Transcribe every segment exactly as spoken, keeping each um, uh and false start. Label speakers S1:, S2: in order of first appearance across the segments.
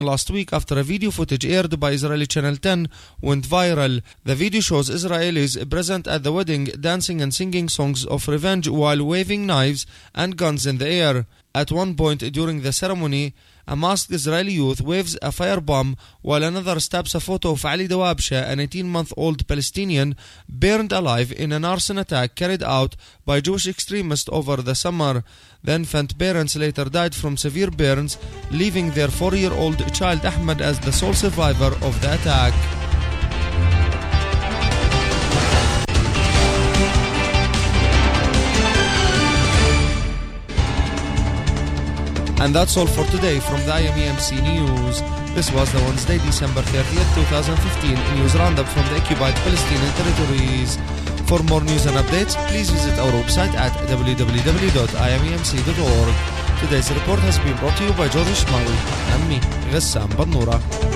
S1: last week after a video footage aired by Israeli Channel ten went viral. The video shows Israelis present at the wedding dancing and singing songs of revenge while waving knives and guns in the air. At one point during the ceremony, a masked Israeli youth waves a firebomb while another snaps a photo of Ali Dawabsha, an eighteen-month-old Palestinian, burned alive in an arson attack carried out by Jewish extremists over the summer. The infant parents later died from severe burns, leaving their four-year-old child Ahmed as the sole survivor of the attack. And that's all for today from the I M E M C News. This was the Wednesday, December thirtieth, twenty fifteen news roundup from the occupied Palestinian territories. For more news and updates, please visit our website at w w w dot i m e m c dot org. Today's report has been brought to you by George Ishmael and me, Ghessam Badnoura.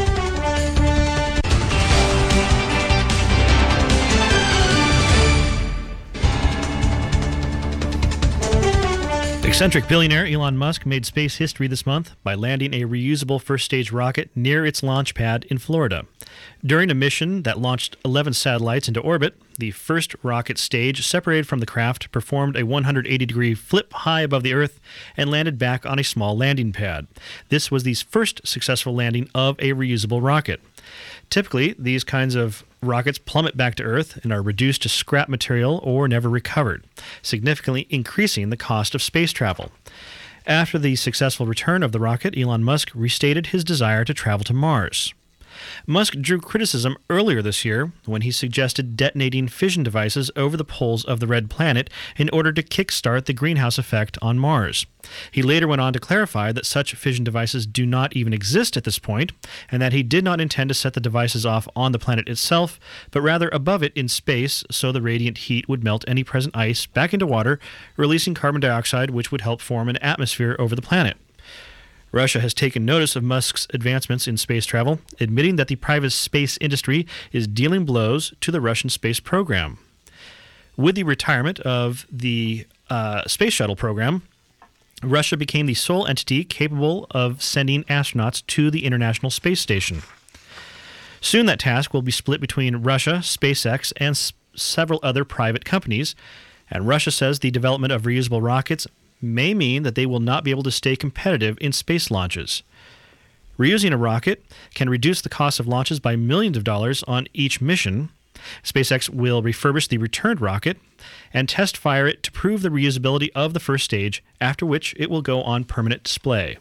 S2: Eccentric billionaire Elon Musk made space history this month by landing a reusable first-stage rocket near its launch pad in Florida. During a mission that launched eleven satellites into orbit, the first rocket stage separated from the craft, performed a one hundred eighty degree flip high above the Earth, and landed back on a small landing pad. This was the first successful landing of a reusable rocket. Typically, these kinds of rockets plummet back to Earth and are reduced to scrap material or never recovered, significantly increasing the cost of space travel. After the successful return of the rocket, Elon Musk restated his desire to travel to Mars. Musk drew criticism earlier this year when he suggested detonating fission devices over the poles of the red planet in order to kickstart the greenhouse effect on Mars. He later went on to clarify that such fission devices do not even exist at this point, and that he did not intend to set the devices off on the planet itself, but rather above it in space, so the radiant heat would melt any present ice back into water, releasing carbon dioxide, which would help form an atmosphere over the planet. Russia has taken notice of Musk's advancements in space travel, admitting that the private space industry is dealing blows to the Russian space program. With the retirement of the uh, space shuttle program, Russia became the sole entity capable of sending astronauts to the International Space Station. Soon that task will be split between Russia, SpaceX, and s- several other private companies, and Russia says the development of reusable rockets may mean that they will not be able to stay competitive in space launches. Reusing a rocket can reduce the cost of launches by millions of dollars on each mission. SpaceX will refurbish the returned rocket and test fire it to prove the reusability of the first stage, after which it will go on permanent display.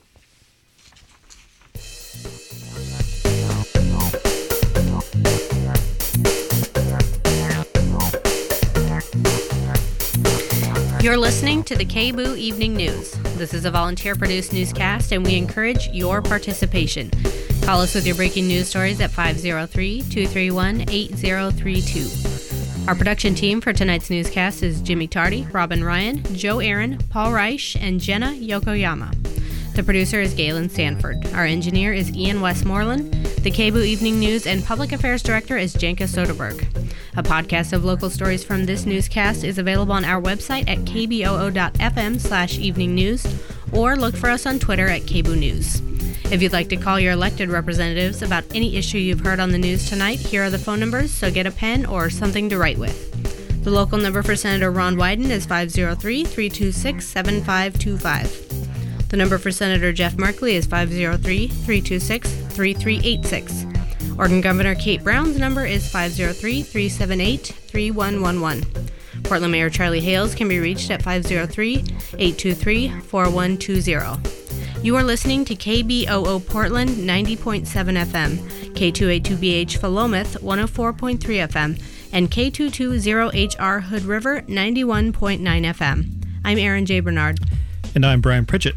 S3: You're listening to the K B O O Evening News. This is a volunteer-produced newscast, and we encourage your participation. Call us with your breaking news stories at five oh three, two three one, eight oh three two. Our production team for tonight's newscast is Jimmy Tardy, Robin Ryan, Joe Aaron, Paul Reich, and Jenna Yokoyama. The producer is Galen Sanford. Our engineer is Ian Westmoreland. The K B O O Evening News and Public Affairs Director is Janka Soderberg. A podcast of local stories from this newscast is available on our website at k b o o dot f m slash evening news, or look for us on Twitter at K B O O News. If you'd like to call your elected representatives about any issue you've heard on the news tonight, here are the phone numbers, so get a pen or something to write with. The local number for Senator Ron Wyden is five oh three, three two six, seven five two five. The number for Senator Jeff Merkley is five oh three, three two six, three three eight six. Oregon Governor Kate Brown's number is five oh three, three seven eight, three one one one. Portland Mayor Charlie Hales can be reached at five oh three, eight two three, four one two zero. You are listening to K B O O Portland ninety point seven F M, K two eighty-two B H Philomath one oh four point three F M, and K two twenty H R Hood River ninety-one point nine F M. I'm Erin J. Bernard.
S2: And I'm Brian Pritchett.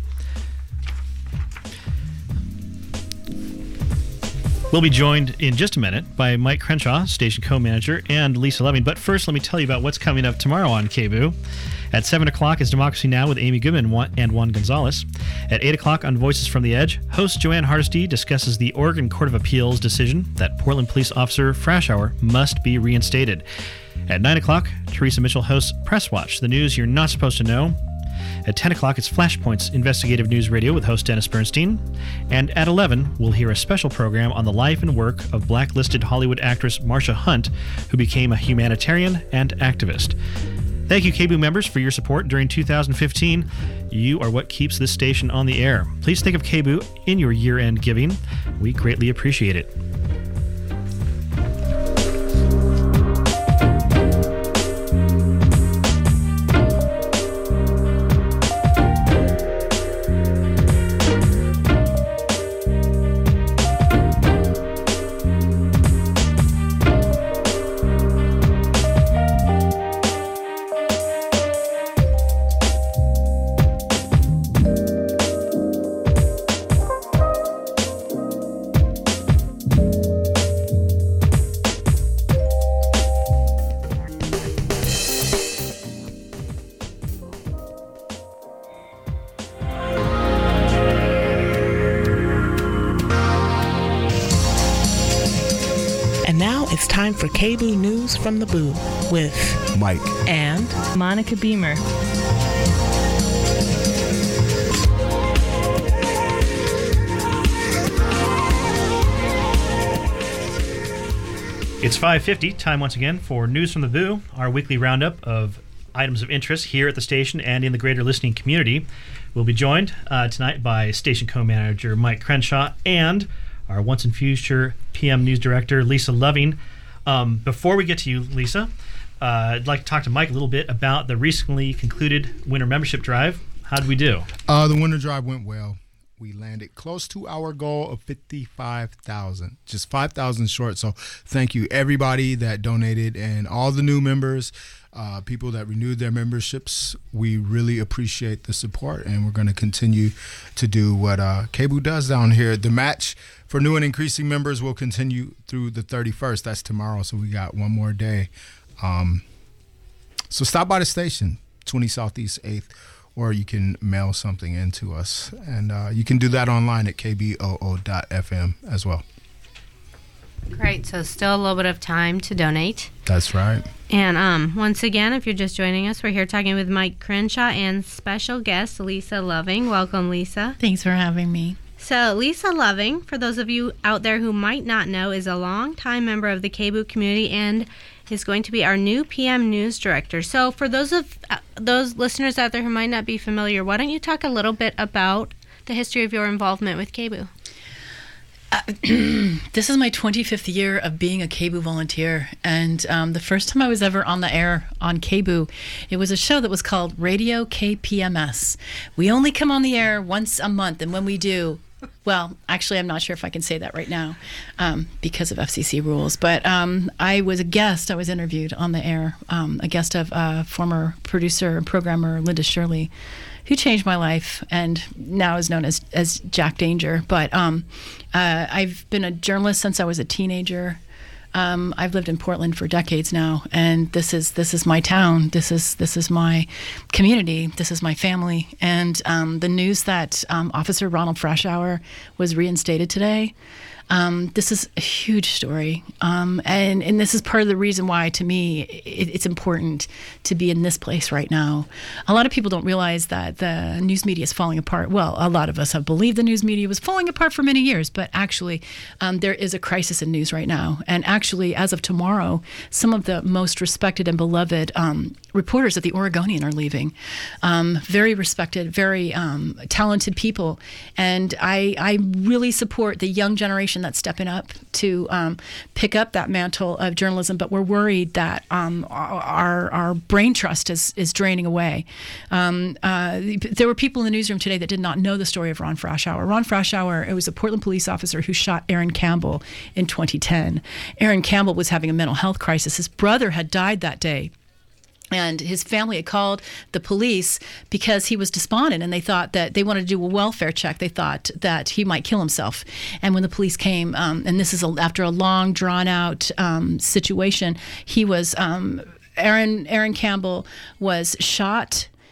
S2: We'll be joined in just a minute by Mike Crenshaw, station co-manager, and Lisa Loving. But first, let me tell you about what's coming up tomorrow on K B O O. At seven o'clock is Democracy Now! With Amy Goodman and Juan Gonzalez. At eight o'clock on Voices from the Edge, host Joanne Hardesty discusses the Oregon Court of Appeals decision that Portland Police Officer Frashauer must be reinstated. At nine o'clock, Teresa Mitchell hosts Press Watch, the news you're not supposed to know. At ten o'clock, it's Flashpoint's Investigative News Radio with host Dennis Bernstein. And at eleven, we'll hear a special program on the life and work of blacklisted Hollywood actress Marsha Hunt, who became a humanitarian and activist. Thank you, K B O O members, for your support during two thousand fifteen. You are what keeps this station on the air. Please think of K B O O in your year-end giving. We greatly appreciate it.
S4: For K B O O News from the Boo with
S5: Mike
S4: and
S6: Monica Beamer.
S2: It's five fifty, time once again for News from the Boo, our weekly roundup of items of interest here at the station and in the greater listening community. We'll be joined uh, tonight by station co-manager Mike Crenshaw and our once in future P M News Director Lisa Loving. Um, before we get to you, Lisa, uh, I'd like to talk to Mike a little bit about the recently concluded winter membership drive. How did we do?
S5: Uh, the winter drive went well. We landed close to our goal of fifty-five thousand, just five thousand short. So thank you, everybody that donated and all the new members, uh, people that renewed their memberships. We really appreciate the support, and we're going to continue to do what uh, K B O O does down here. The match for new and increasing members will continue through the thirty-first. That's tomorrow, so we got one more day. Um, so stop by the station, twenty Southeast eighth, or you can mail something in to us. And uh, you can do that online at k b o o dot f m as well.
S3: Great. So still a little bit of time to donate.
S5: That's right.
S3: And um, once again, if you're just joining us, we're here talking with Mike Crenshaw and special guest Lisa Loving. Welcome, Lisa.
S6: Thanks for having me.
S3: So Lisa Loving, for those of you out there who might not know, is a longtime member of the K B O O community and is going to be our new P M News Director. So for those of uh, those listeners out there who might not be familiar, why don't you talk a little bit about the history of your involvement with K B O O?
S6: Uh, this is my twenty-fifth year of being a K B O O volunteer, and um, the first time I was ever on the air on K B O O, it was a show that was called Radio K P M S. We only come on the air once a month, and when we do, well, actually, I'm not sure if I can say that right now um, because of F C C rules, but um, I was a guest. I was interviewed on the air, um, a guest of uh, former producer and programmer Linda Shirley, who changed my life and now is known as, as Jack Danger. But um, uh, I've been a journalist since I was a teenager. Um, I've lived in Portland for decades now, and this is this is my town. This is this is my community. This is my family. And um, the news that um, Officer Ronald Frashauer was reinstated today, um, this is a huge story. Um, and, and this is part of the reason why, to me, it, it's important to be in this place right now. A lot of people don't realize that the news media is falling apart. Well, a lot of us have believed the news media was falling apart for many years, but actually um, there is a crisis in news right now. And actually, as of tomorrow, some of the most respected and beloved um, reporters at the Oregonian are leaving. Um, very respected, very um, talented people. And I, I really support the young generation that's stepping up to um, pick up that mantle of journalism, but we're worried that um, our our brain trust is, is draining away. Um, uh, there were people in the newsroom today that did not know the story of Ron Frashauer. Ron Frashauer, it was a Portland police officer who shot Aaron Campbell in twenty ten. Aaron Campbell was having a mental health crisis. His brother had died that day. And his family had called the police because he was despondent, and they thought that they wanted to do a welfare check. They thought that he might kill himself. And when the police came, um, and this is a, after a long, drawn-out um, situation, he was um, Aaron Aaron Campbell was shot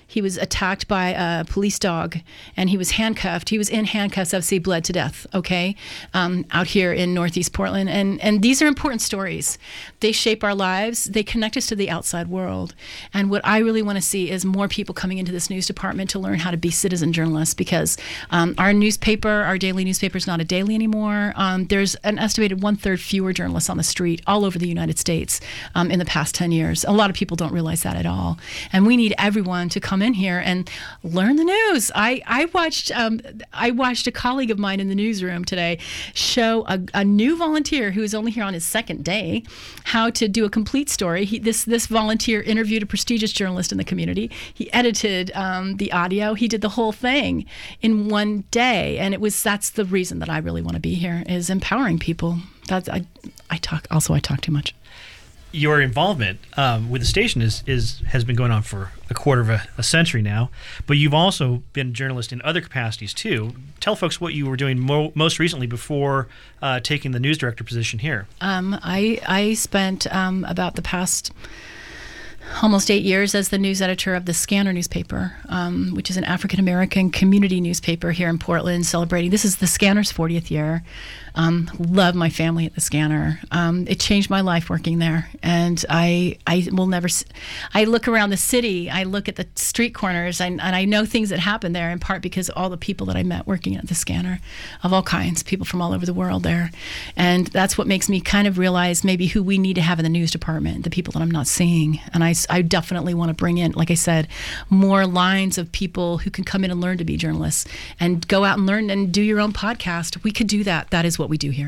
S6: He was attacked by a police dog, and he was handcuffed. He was in handcuffs. Obviously, bled to death. Okay, um, out here in Northeast Portland, and and these are important stories. They shape our lives. They connect us to the outside world. And what I really want to see is more people coming into this news department to learn how to be citizen journalists, because um, our newspaper, our daily newspaper, is not a daily anymore. Um, there's an estimated one third fewer journalists on the street all over the United States um, in the past ten years. A lot of people don't realize that at all. And we need everyone to come in here and learn the news. I, I watched um, I watched a colleague of mine in the newsroom today show a, a new volunteer who is only here on his second day how to do a complete story. He, this this volunteer interviewed a prestigious journalist in the community. He edited um, the audio. He did the whole thing in one day, and it was that's the reason that I really want to be here, is empowering people. That's I I talk also I talk too much.
S2: Your involvement um, with the station is, is has been going on for a quarter of a, a century now, but you've also been a journalist in other capacities too. Tell folks what you were doing mo- most recently before uh, taking the news director position here.
S6: Um, I I spent um, about the past almost eight years as the news editor of the Scanner newspaper, um, which is an African American community newspaper here in Portland, celebrating. This is the Scanner's fortieth year. Um, love my family at the Scanner. Um, it changed my life working there, and I I will never. I look around the city. I look at the street corners, and, and I know things that happen there in part because of all the people that I met working at the Scanner, of all kinds, people from all over the world there, and that's what makes me kind of realize maybe who we need to have in the news department, the people that I'm not seeing, and I, I definitely want to bring in, like I said, more lines of people who can come in and learn to be journalists and go out and learn and do your own podcast. We could do that. That is what we do here.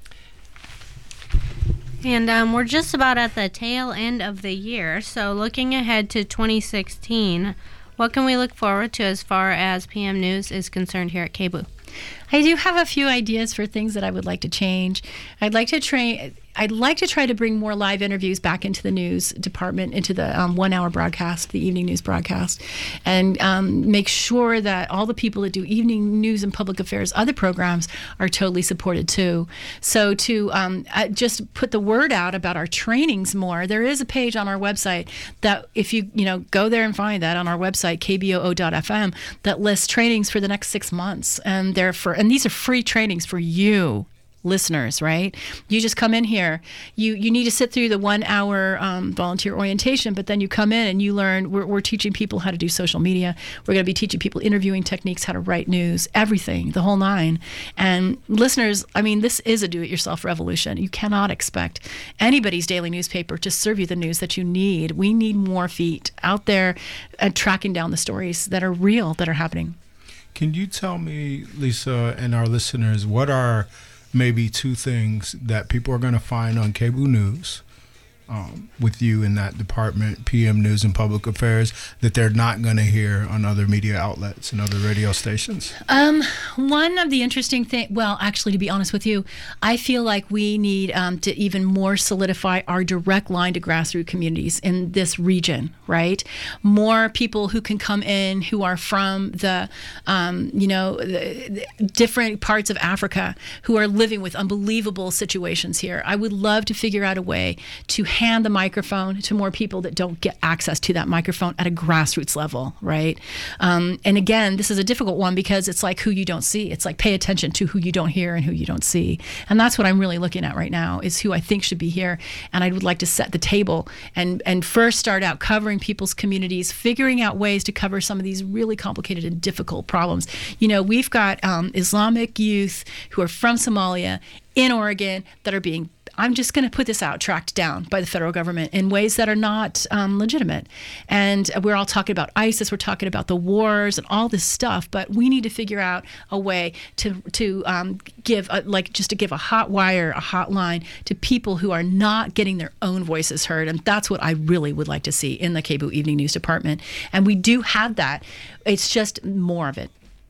S3: And um, we're just about at the tail end of the year, so looking ahead to twenty sixteen, what can we look forward to as far as P M News is concerned here at K B O O?
S6: I do have a few ideas for things that I would like to change. I'd like to train. I'd like to try to bring more live interviews back into the news department, into the um, one-hour broadcast, the evening news broadcast, and um, make sure that all the people that do evening news and public affairs, other programs, are totally supported too. So to um, just put the word out about our trainings more, there is a page on our website that if you you know go there and find that on our website, k b o o dot f m, that lists trainings for the next six months, and they're for and these are free trainings for you listeners, right? You just come in here. You you need to sit through the one hour um, volunteer orientation, but then you come in and you learn. We're, we're teaching people how to do social media. We're going to be teaching people interviewing techniques, how to write news, everything, the whole nine. And listeners, I mean, this is a do-it-yourself revolution. You cannot expect anybody's daily newspaper to serve you the news that you need. We need more feet out there and tracking down the stories that are real, that are happening.
S5: Can you tell me, Lisa, and our listeners, what are maybe two things that people are going to find on K B O O News um, with you in that department, P M News and Public Affairs, that they're not going to hear on other media outlets and other radio stations?
S6: Um, one of the interesting things, well, actually, to be honest with you, I feel like we need um, to even more solidify our direct line to grassroots communities in this region, right? More people who can come in who are from the, um, you know, the, the different parts of Africa who are living with unbelievable situations here. I would love to figure out a way to hand the microphone to more people that don't get access to that microphone at a grassroots level, right? Um, and again, this is a difficult one because it's like who you don't see. It's like pay attention to who you don't hear and who you don't see. And that's what I'm really looking at right now, is who I think should be here. And I would like to set the table and, and first start out covering people's communities, figuring out ways to cover some of these really complicated and difficult problems. You know, we've got um, Islamic youth who are from Somalia in Oregon that are being, I'm just going to put this out, tracked down by the federal government in ways that are not um, legitimate. And we're all talking about ISIS, we're talking about the wars and all this stuff, but we need to figure out a way to to um, give, a, like just to give a hot wire, a hotline to people who are not getting their own voices heard. And that's what I really would like to see in the K B O O Evening News Department. And we do have that. It's just more of it.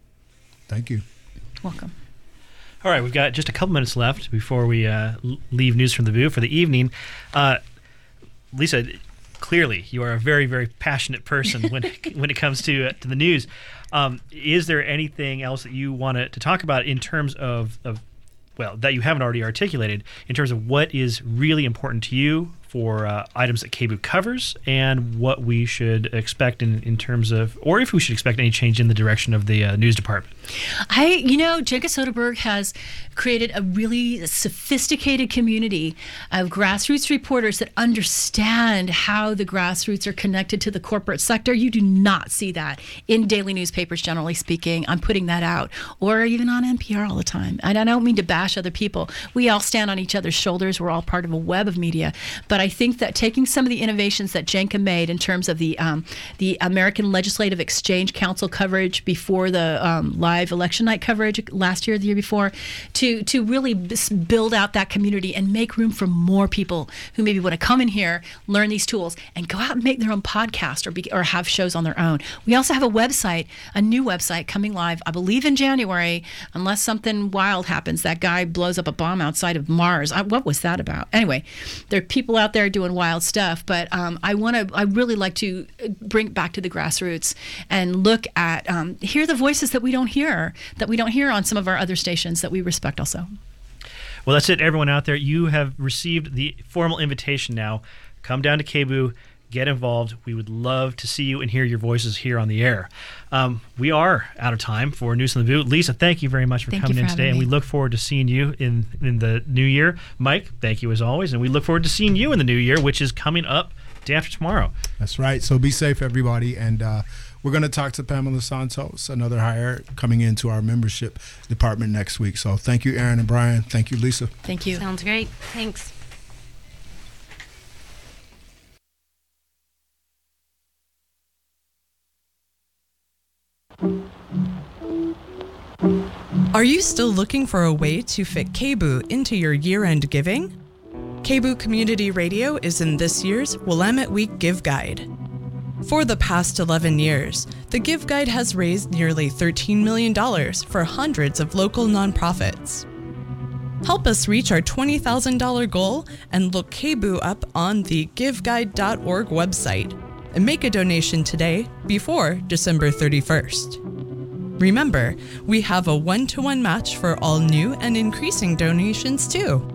S5: Thank you.
S6: Welcome.
S2: All right, we've got just a couple minutes left before we uh, leave News from the Booth for the evening. Uh, Lisa, clearly you are a very, very passionate person when it, when it comes to uh, to the news. Um, is there anything else that you want to talk about in terms of, of, well, that you haven't already articulated, in terms of what is really important to you for uh, items that K B O covers and what we should expect in, in terms of, or if we should expect any change in the direction of the uh, news department.
S6: I, you know, Jenka Soderberg has created a really sophisticated community of grassroots reporters that understand how the grassroots are connected to the corporate sector. You do not see that in daily newspapers, generally speaking. I'm putting that out, or even on N P R all the time. And I don't mean to bash other people. We all stand on each other's shoulders. We're all part of a web of media. But I think that taking some of the innovations that Jenka made in terms of the um, the American Legislative Exchange Council coverage before the um, live election night coverage last year, the year before, to to really b- build out that community and make room for more people who maybe want to come in here, learn these tools, and go out and make their own podcast or be, or have shows on their own. We also have a website, a new website coming live, I believe in January, unless something wild happens. That guy blows up a bomb outside of Mars. I, what was that about? Anyway, there are people out there doing wild stuff, but um, I want to. I really like to bring it back to the grassroots and look at um, hear the voices that we don't hear, that we don't hear on some of our other stations that we respect also.
S2: Well, that's it, everyone out there. You have received the formal invitation now. Come down to K B O, get involved. We would love to see you and hear your voices here on the air. Um, we are out of time for News on the Boot. Lisa, thank you very much for
S6: thank
S2: coming
S6: for
S2: in today, and we look forward to seeing you in, in the new year. Mike, thank you as always, and we look forward to seeing you in the new year, which is coming up day after tomorrow.
S5: That's right. So be safe, everybody, and uh, we're going to talk to Pamela Santos, another hire coming into our membership department next week. So thank you, Aaron and Brian. Thank you, Lisa.
S6: Thank you.
S3: Sounds great. Thanks.
S7: Are you still looking for a way to fit K B O into your year-end giving? K B O Community Radio is in this year's Willamette Week Give Guide. For the past eleven years, the Give Guide has raised nearly thirteen million dollars for hundreds of local nonprofits. Help us reach our twenty thousand dollars goal and look K B O up on the give guide dot org website and make a donation today before December thirty-first. Remember, we have a one-to-one match for all new and increasing donations too.